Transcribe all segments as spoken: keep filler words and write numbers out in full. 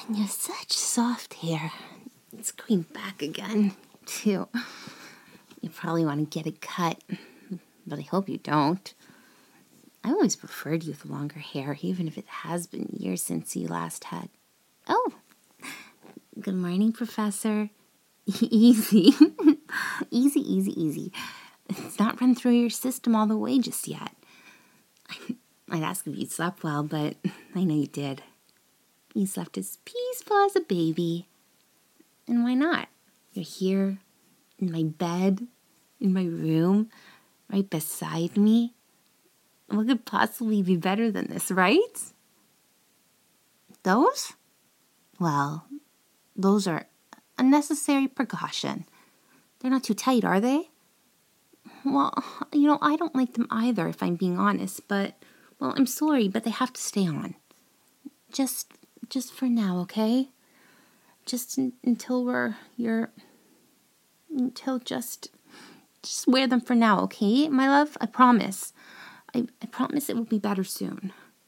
And you have such soft hair. It's growing back again, too. You probably want to get it cut, but I hope you don't. I always preferred you with longer hair, even if it has been years since you last had. Oh, good morning, Professor. Easy. Easy, easy, easy. It's not run through your system all the way just yet. I'd ask if you slept well, but I know you did. You slept as peaceful as a baby. And why not? You're here in my bed, in my room, right beside me. What could possibly be better than this, right? Those? Well, those are a necessary precaution. They're not too tight, are they? Well, you know, I don't like them either, if I'm being honest, but, well, I'm sorry, but they have to stay on. Just, just for now, okay? Just in, until we're, you're, until just, just wear them for now, okay, my love? I promise. I, I promise it will be better soon.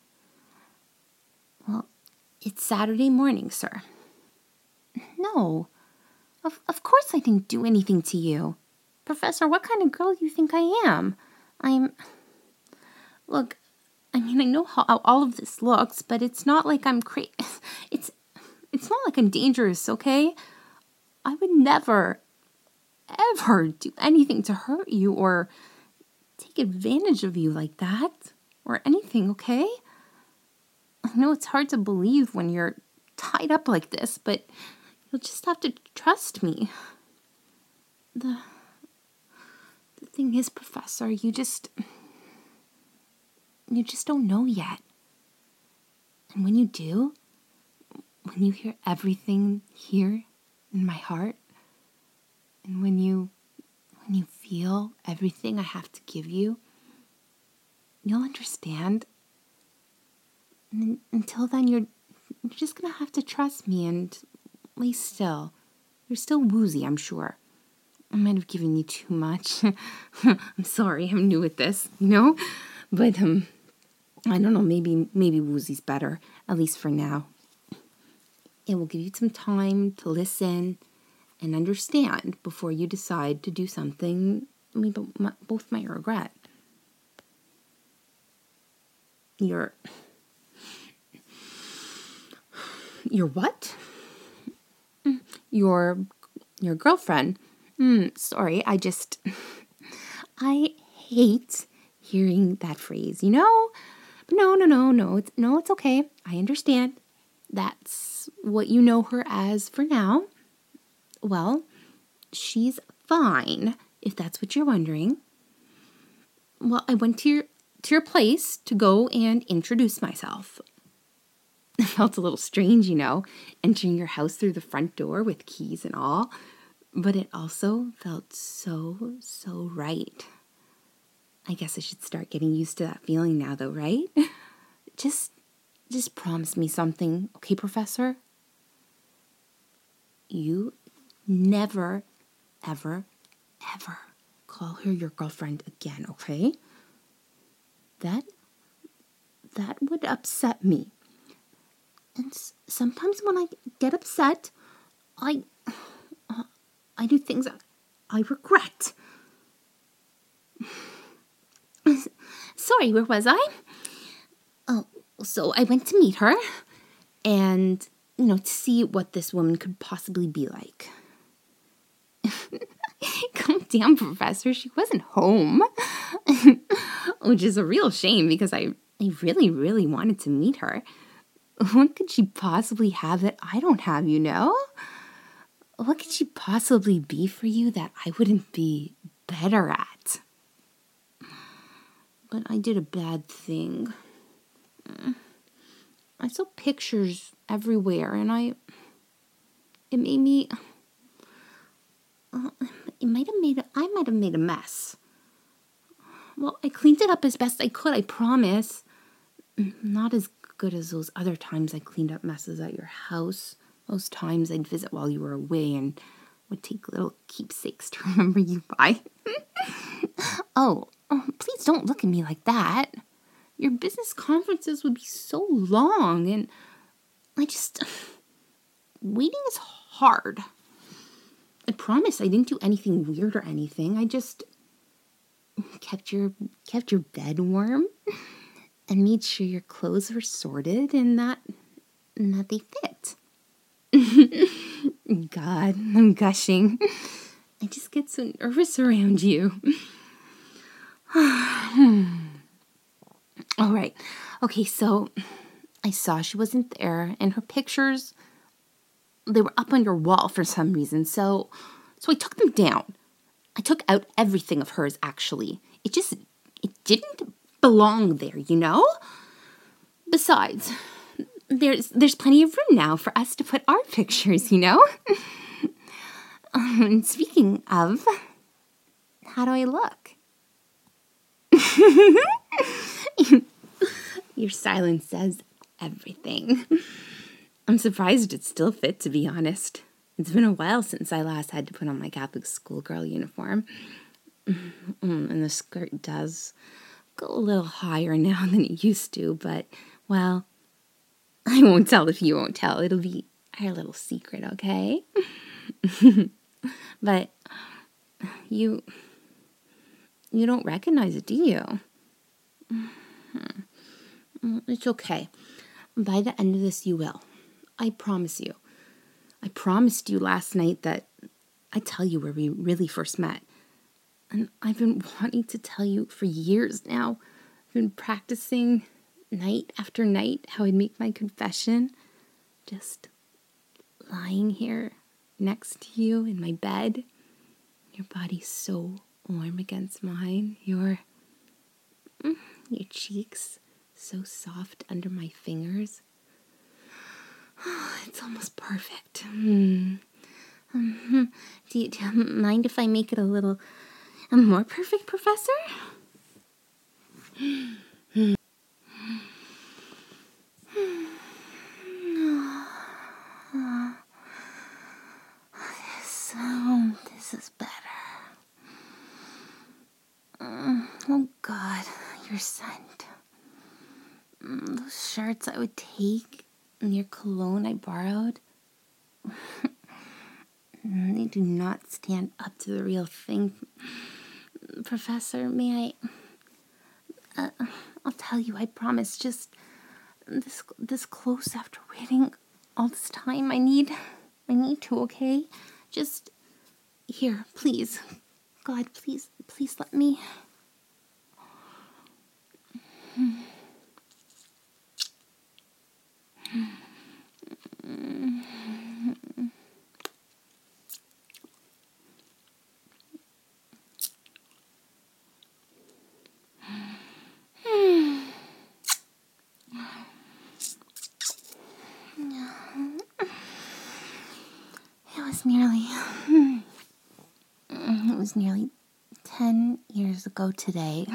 Well, it's Saturday morning, sir. No, of, of course I didn't do anything to you. Professor, what kind of girl do you think I am? I'm... Look, I mean, I know how, how all of this looks, but it's not like I'm crazy. It's, it's not like I'm dangerous, okay? I would never, ever do anything to hurt you or take advantage of you like that or anything, okay? I know it's hard to believe when you're tied up like this, but you'll just have to trust me. The... The thing is, Professor, you just, you just don't know yet. And when you do, when you hear everything here in my heart, and when you, when you feel everything I have to give you, you'll understand. And until then, you're, you're just gonna have to trust me and lay still. You're still woozy, I'm sure. I might have given you too much. I'm sorry, I'm new at this, you know? But, um, I don't know, maybe, maybe woozy's better, at least for now. It will give you some time to listen and understand before you decide to do something we both might regret. Your... Your what? Your... Your girlfriend... Mm, sorry, I just, I hate hearing that phrase, you know? But no, no, no, no, it's, no, it's okay. I understand. That's what you know her as for now. Well, she's fine, if that's what you're wondering. Well, I went to your, to your place to go and introduce myself. It felt a little strange, you know, entering your house through the front door with keys and all. But it also felt so, so right. I guess I should start getting used to that feeling now, though, right? Just, just promise me something, okay, Professor? You never, ever, ever call her your girlfriend again, okay? That, that would upset me. And s- sometimes when I get upset, I... I do things I regret. Sorry, where was I? Oh, so I went to meet her and, you know, to see what this woman could possibly be like. Calm down, Professor. She wasn't home. Which is a real shame because I, I really, really wanted to meet her. What could she possibly have that I don't have, you know? What could she possibly be for you that I wouldn't be better at? But I did a bad thing. I saw pictures everywhere, and I... It made me... Uh, it might have made... A, I might have made a mess. Well, I cleaned it up as best I could, I promise. Not as good as those other times I cleaned up messes at your house. Those times I'd visit while you were away and would take little keepsakes to remember you by. oh, oh, please don't look at me like that. Your business conferences would be so long, and I just, waiting is hard. I promise I didn't do anything weird or anything. I just kept your kept your bed warm and made sure your clothes were sorted and that, and that they fit. God, I'm gushing. I just get so nervous around you. All right. Okay, so I saw she wasn't there, and her pictures, they were up on your wall for some reason, so so I took them down. I took out everything of hers, actually. It just, it didn't belong there, you know? Besides, there's there's plenty of room now for us to put our pictures, you know? um, and speaking of, how do I look? Your silence says everything. I'm surprised it still fit, to be honest. It's been a while since I last had to put on my Catholic schoolgirl uniform. And the skirt does go a little higher now than it used to, but, well, I won't tell if you won't tell. It'll be our little secret, okay? But you, you don't recognize it, do you? It's okay. By the end of this, you will. I promise you. I promised you last night that I'd tell you where we really first met. And I've been wanting to tell you for years now. I've been practicing night after night how I'd make my confession. Just lying here next to you in my bed. Your body's so warm against mine. Your, your cheeks so soft under my fingers. It's almost perfect. Mm. Um, do, you, do you mind if I make it a little a more perfect, Professor? So, this is better. Mm, oh, God, your scent. Mm, those shirts I would take and your cologne I borrowed. They do not stand up to the real thing. Professor, may I... Uh, I'll tell you, I promise. Just this this close after waiting all this time. I need... I need to, okay? Just... Here, please. God, please, please let me... It was nearly... It was nearly ten years ago today.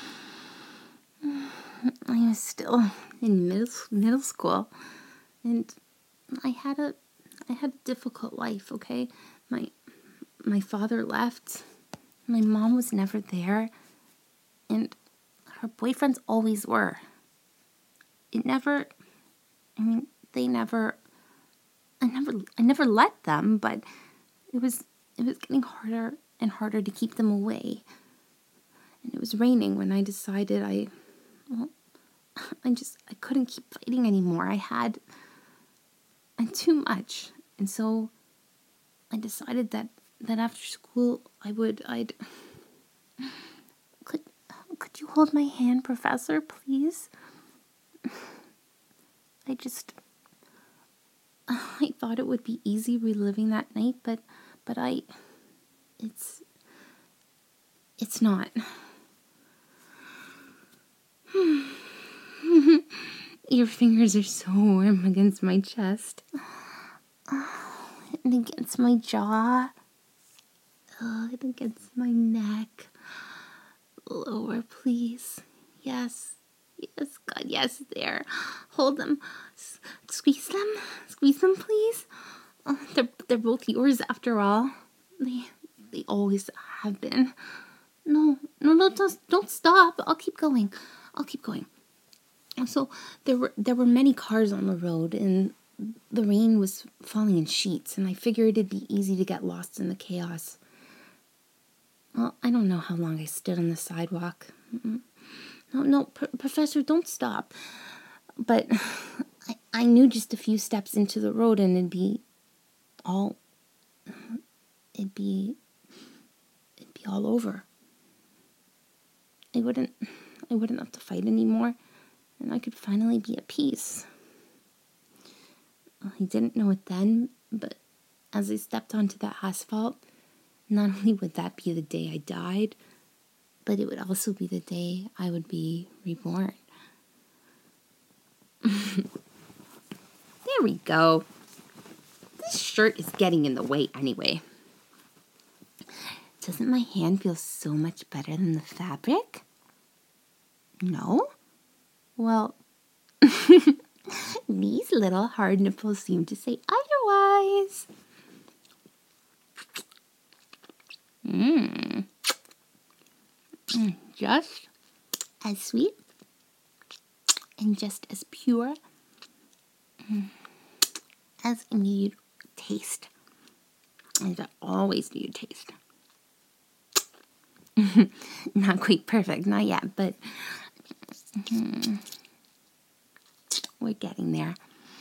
I was still in middle middle school, and I had a I had a difficult life. Okay, my my father left. My mom was never there, and her boyfriends always were. It never. I mean, they never. I never. I never let them, but it was it was getting harder and harder to keep them away. And it was raining when I decided I, well, I just, I couldn't keep fighting anymore. I had, I had too much. And so I decided that, that after school I would, I'd, could, could you hold my hand, Professor, please? I just, I thought it would be easy reliving that night, but, but I, it's, it's not. Your fingers are so warm against my chest. And against my jaw. Oh, and against my neck. Lower, please. Yes. Yes, God, yes, there. Hold them. S- squeeze them. Squeeze them, please. Oh, they're, they're both yours after all. They, they always have been. No, no, no, don't, don't stop. I'll keep going. I'll keep going. So there were there were many cars on the road, and the rain was falling in sheets, and I figured it'd be easy to get lost in the chaos. Well, I don't know how long I stood on the sidewalk. No, no, pr- Professor, don't stop. But I, I knew just a few steps into the road and it'd be all, it'd be, it'd be all over. I wouldn't, I wouldn't have to fight anymore, and I could finally be at peace. Well, I didn't know it then, but as I stepped onto that asphalt, not only would that be the day I died, but it would also be the day I would be reborn. There we go. This shirt is getting in the way anyway. Doesn't my hand feel so much better than the fabric? No? Well, these little hard nipples seem to say otherwise. Mmm. Mm, just as sweet and just as pure mm, as I knew you'd taste. As I always knew you'd taste. Not quite perfect, not yet, but mm, we're getting there.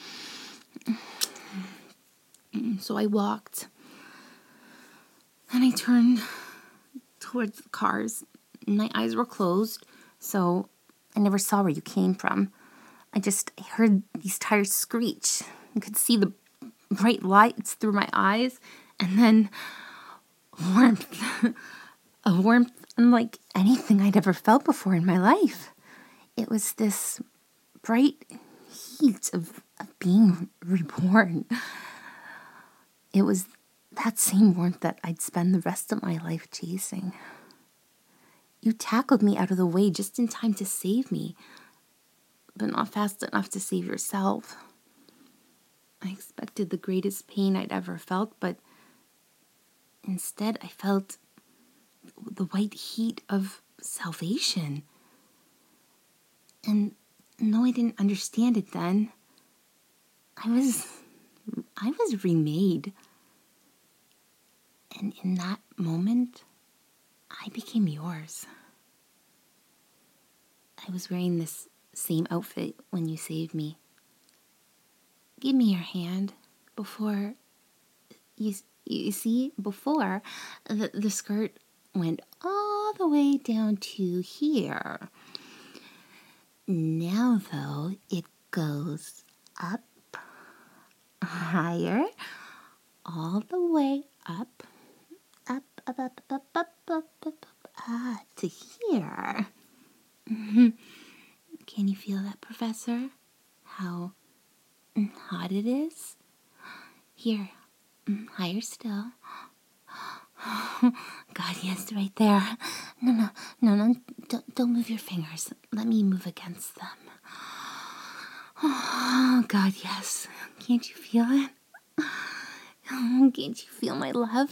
So I walked, and I turned towards the cars. My eyes were closed, so I never saw where you came from. I just heard these tires screech. I could see the bright lights through my eyes, and then warmth. A warmth unlike anything I'd ever felt before in my life. It was this bright heat of, of being reborn. It was that same warmth that I'd spend the rest of my life chasing. You tackled me out of the way just in time to save me, but not fast enough to save yourself. I expected the greatest pain I'd ever felt, but instead I felt the white heat of salvation. And though I didn't understand it then, I was I was remade. And in that moment, I became yours. I was wearing this same outfit when you saved me. Give me your hand before, you, you see, before the, the skirt went all the way down to here. Now, though, it goes up, higher, all the way up, up, up, up, up, up, up, up, up, ah, to here. Can you feel that, Professor? How hot it is? Here, higher still. God, yes, right there. No, no, no, no, don't, don't move your fingers. Let me move against them. Oh, God, yes. Can't you feel it? Oh, can't you feel my love?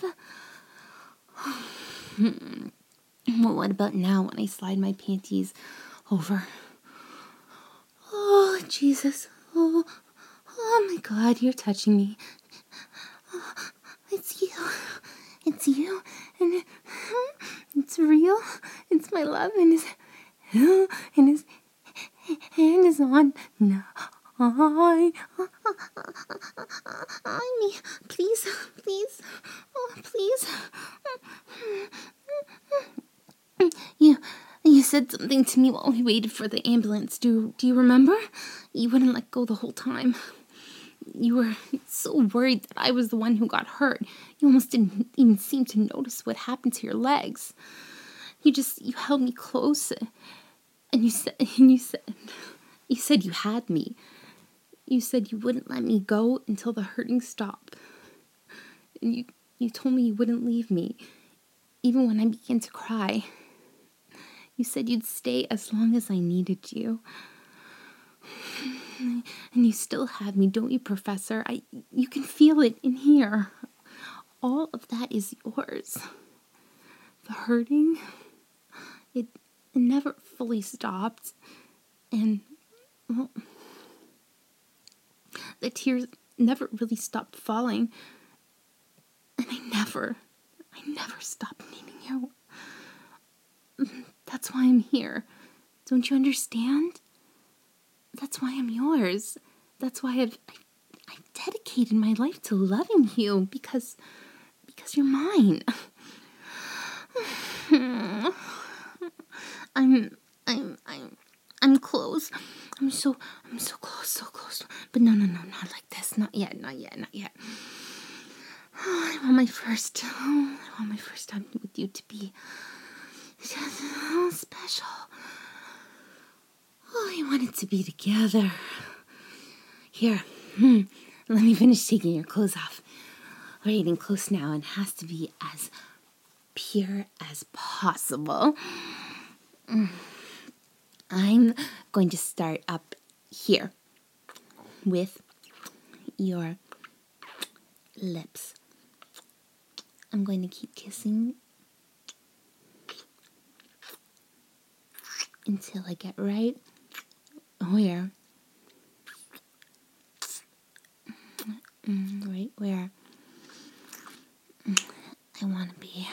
Well, what about now when I slide my panties over? Oh, Jesus. Oh, oh my God, you're touching me. Oh, it's you. It's you. And it, it's real. It's my love. And his, and his hand is on. No. I, I, me, please, please, oh, please. You, you said something to me while we waited for the ambulance. Do, do you remember? You wouldn't let go the whole time. You were so worried that I was the one who got hurt. You almost didn't even seem to notice what happened to your legs. You just, you held me close, and you said, and you said, you said you had me. You said you wouldn't let me go until the hurting stopped. And you, you told me you wouldn't leave me, even when I began to cry. You said you'd stay as long as I needed you. And you still have me, don't you, Professor? I, you can feel it in here. All of that is yours. The hurting, it, it never fully stopped. And, well, the tears never really stopped falling. And I never, I never stopped needing you. That's why I'm here. Don't you understand? That's why I'm yours. That's why I've, I've, I've dedicated my life to loving you, because, because you're mine. I'm, I'm, I'm, I'm close. I'm so, I'm so close, so close. But no, no, no, not like this. Not yet, not yet, not yet. I want my first, I want my first time with you to be just oh, special. Oh, I want it to be together. Here, hmm, let me finish taking your clothes off. We're getting close now, and it has to be as pure as possible. I'm going to start up here with your lips. I'm going to keep kissing until I get right where, right where I want to be.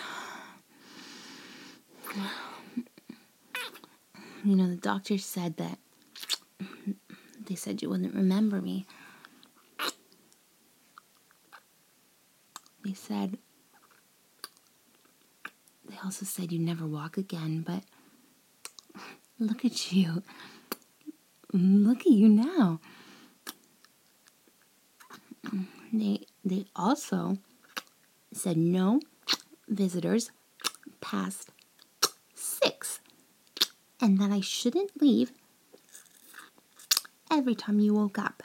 You know, the doctor said that, they said you wouldn't remember me. They said, they also said you'd never walk again, but look at you. Look at you now. They, they also said no visitors past six. And that I shouldn't leave every time you woke up.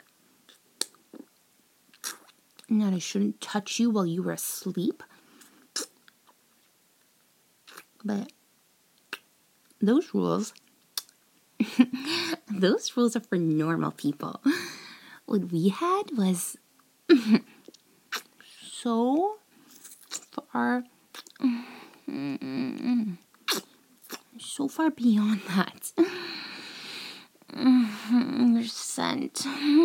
And that I shouldn't touch you while you were asleep. But those rules, those rules are for normal people. What we had was so far, so far beyond that. Your scent.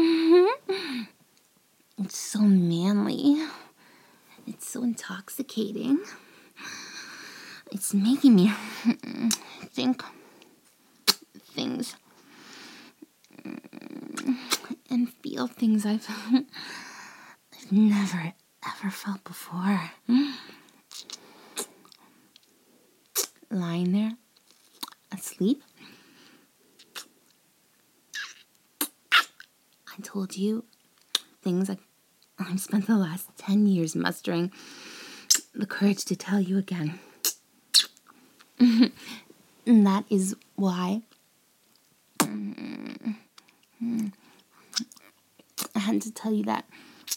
It's so manly. It's so intoxicating. It's making me think things and feel things I've, I've never ever felt before. Lying there, asleep, I told you things I, I've spent the last ten years mustering the courage to tell you again. And that is why I had to tell you that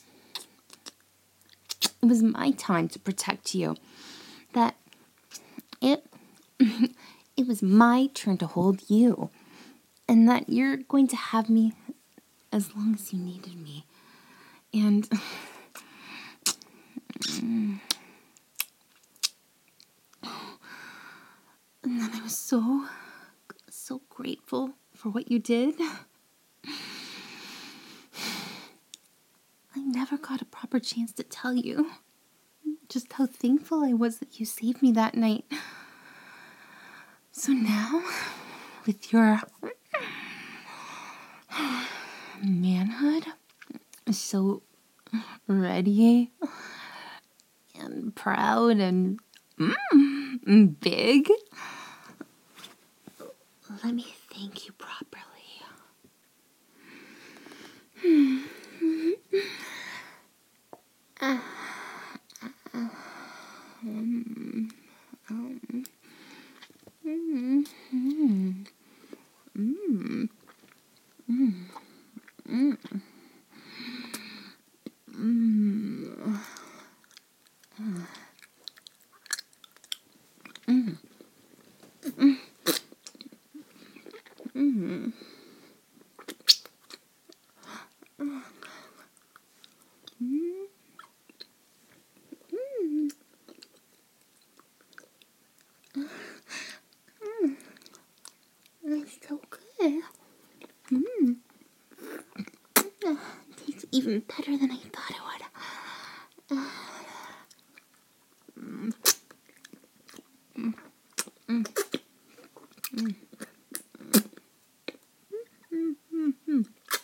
it was my time to protect you. That it it was my turn to hold you. And that you're going to have me as long as you needed me. And and then I was so so grateful for what you did. I never got a proper chance to tell you just how thankful I was that you saved me that night. So now, with your manhood so ready and proud and mm, big, let me thank you properly. It's so good. Mm. It tastes even better than I thought it would. Mm. Mm. Mm. Mm. Mm. Mm.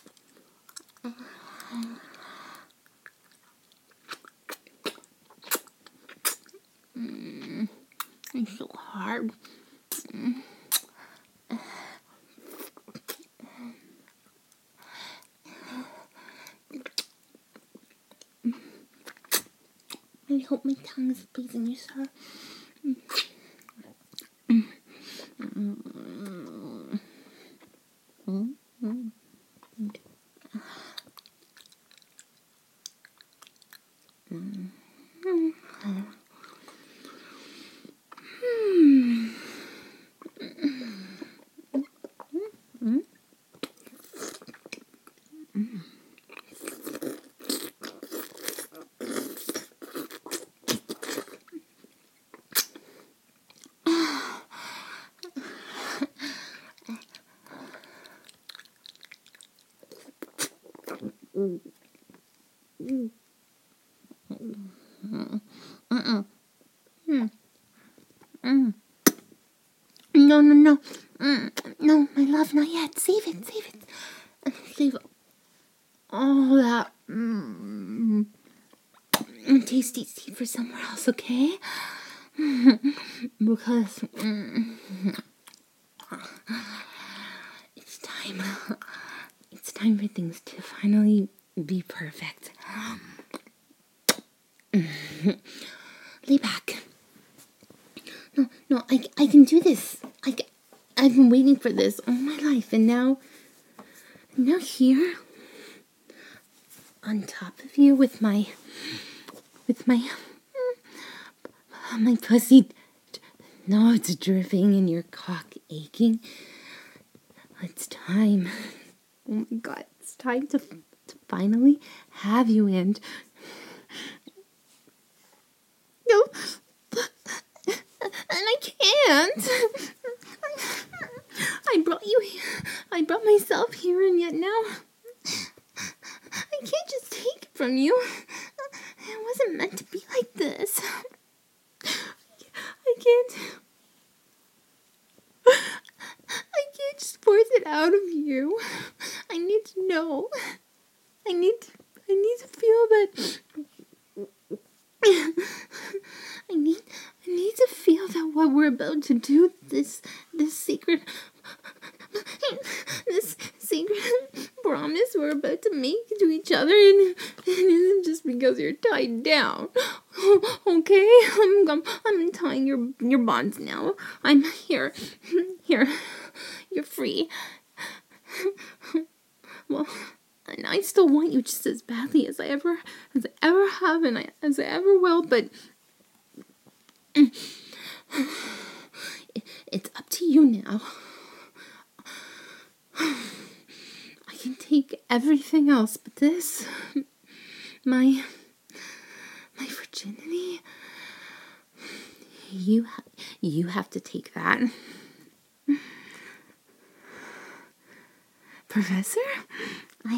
Mm. It's so hard. Mm. I hope my tongue is pleasing you, sir. Mm. Mm. Mm. Mm. Mm. Mm. Mm. Mm. Mm. Mm. Mm. Mm. No, no, no. Mm. No, my love, not yet. Save it, save it. Save all that mm, tasty tea for somewhere else, okay? Because mm, it's time. It's time for things to finally be perfect. Lay back. No, no, I, I can do this. I, I've been waiting for this all my life, and now, now here, on top of you with my, with my, my pussy. No, it's dripping and your cock aching. It's time. Oh my God, it's time to, to finally have you in. No, and I can't. I brought you here. I brought myself here, and yet now I can't just take it from you. It wasn't meant to be like this. I can't. I can't just force it out of you. I need to know. I need to, I need to feel that. I need I need to feel that what we're about to do, this this secret this secret promise we're about to make to each other, and it isn't just because you're tied down. Okay? I'm I'm, I'm untying your your bonds now. I'm here. Here. You're free. Well, and I still want you just as badly as I ever, as I ever have, and I, as I ever will. But it, it's up to you now. I can take everything else, but this, my, my virginity. You, ha- you have to take that, Professor. I.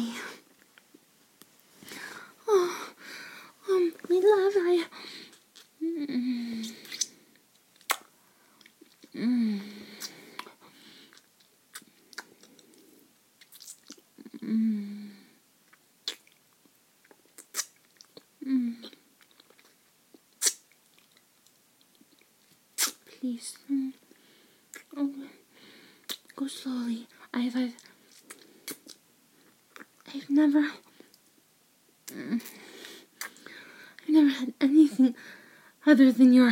Oh, um, my love, I. Mm, mm, mm, mm. Please. Mm. Oh, go slowly. I've, I've, I've never. Mm, I've never had anything other than your.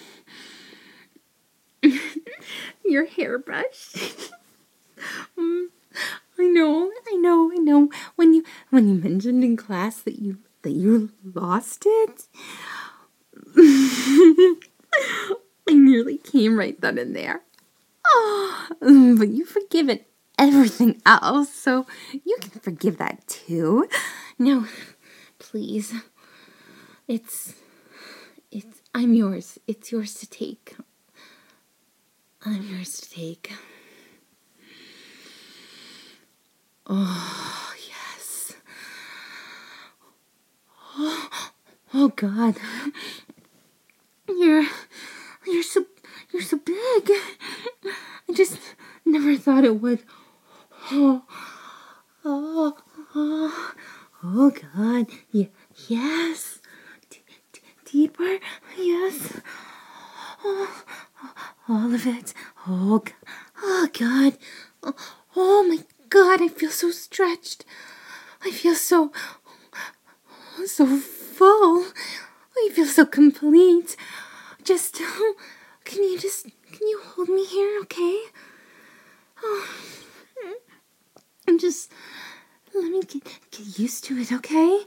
your hairbrush. mm, I know, I know, I know. When you when you mentioned in class that you that you lost it, I nearly came right then and there. Oh, but you forgive it everything else, so you can forgive that too. No, please. It's it's I'm yours. It's yours to take. I'm yours to take. Oh, yes. Oh God. You're you're so you're so big. I just never thought it would. Oh, oh, oh, oh God. Yeah, yes. D- d- deeper. Yes. Oh, all of it. Oh, g- oh God. Oh, oh my God. I feel so stretched. I feel so so full. I feel so complete. Just, can you just, can you hold me here, okay? Oh, and just, let me get, get used to it, okay?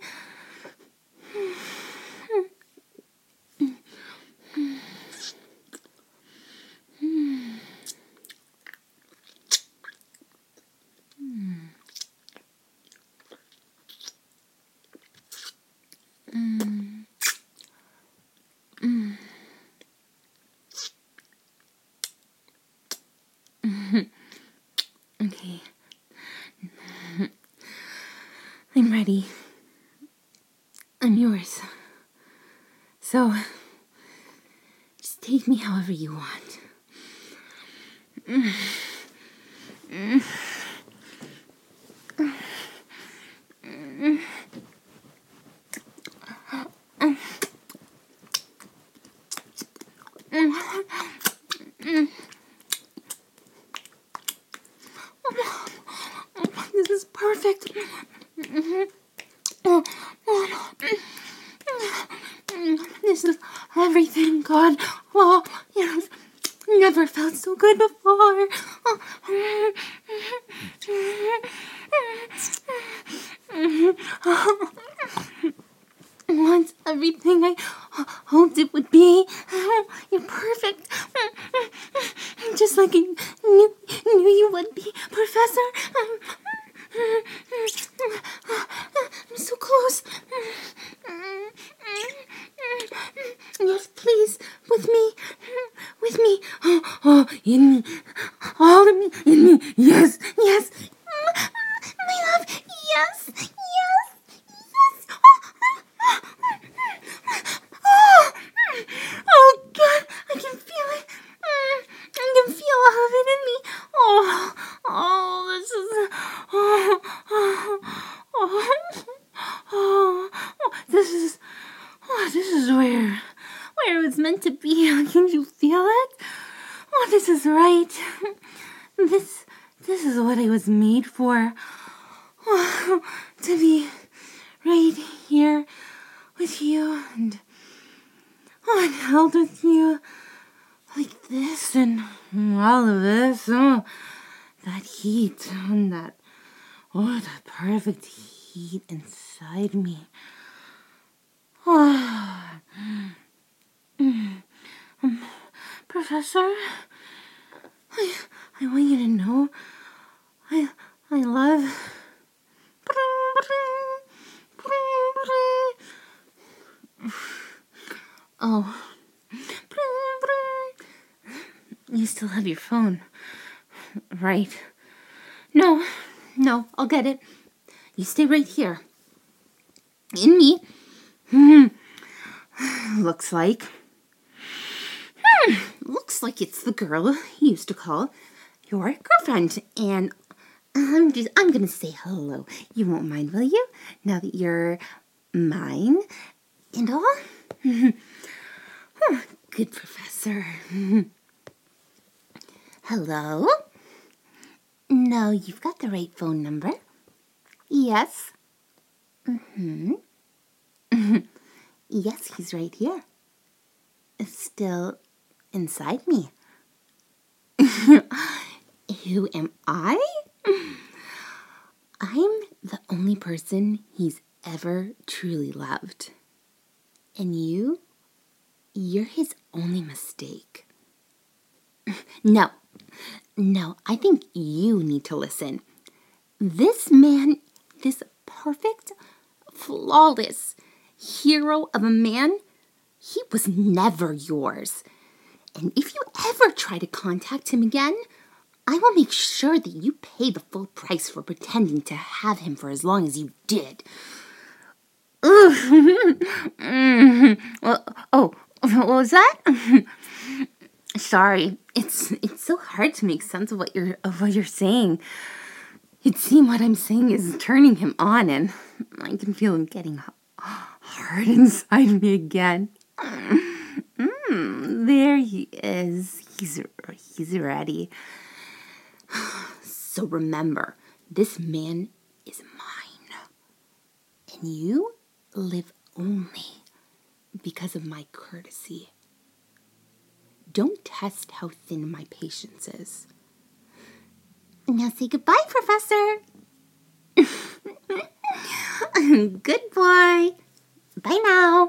Okay. I'm ready. I'm yours. So, just take me however you want. This is perfect. This is everything, God. Oh, yes. Never felt so good before. Once everything I hoped it would be. You're perfect. Just like I knew, knew you would be, Professor. I'm so close. Yes, please, with me, with me. Oh, oh, in me, all of me, in me. Yes, yes. My love, yes, yes, yes. Oh, oh God, I can feel it. I can feel all of it in me. Oh, oh, this is, oh, oh, oh, oh, oh, this is, oh, this is where, where it was meant to be. Can you feel it? Oh, this is right. This, this is what I was made for. Oh, to be right here with you and, oh, and held with you like this and all of this. Oh, that heat and that, oh, that perfect heat inside me. Oh, um, Professor, I, I want you to know I, I love. Oh, you still have your phone, right? No, no, I'll get it. You stay right here. In me. Hmm. Looks like. Hmm. Looks like it's the girl you used to call your girlfriend. And I'm just, I'm gonna say hello. You won't mind, will you? Now that you're mine and all? Oh, good professor. Hello? No, you've got the right phone number. Yes. Mm-hmm. Yes, he's right here. It's still inside me. Who am I? I'm the only person he's ever truly loved. And you? You're his only mistake. No, no, I think you need to listen. This man, this perfect, flawless hero of a man, he was never yours. And if you ever try to contact him again, I will make sure that you pay the full price for pretending to have him for as long as you did. Ooh. Mm. Well, oh, what was that? Sorry, it's it's so hard to make sense of what you're of what you're saying. It seems what I'm saying is turning him on, and I can feel him getting hard inside me again. Mm, there he is. He's he's ready. So remember, this man is mine, and you live only because of my courtesy. Don't test how thin my patience is. Now say goodbye, Professor. Good boy. Bye now.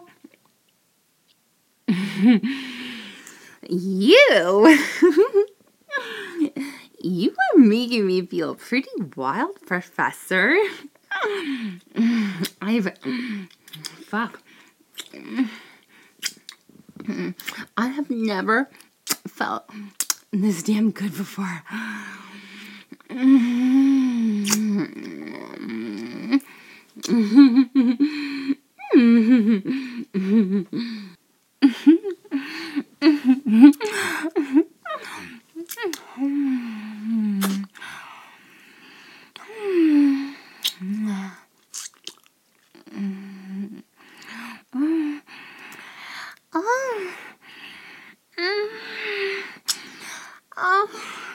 You. You are making me feel pretty wild, Professor. I've... Fuck. I have never felt this damn good before. Oh. Oh.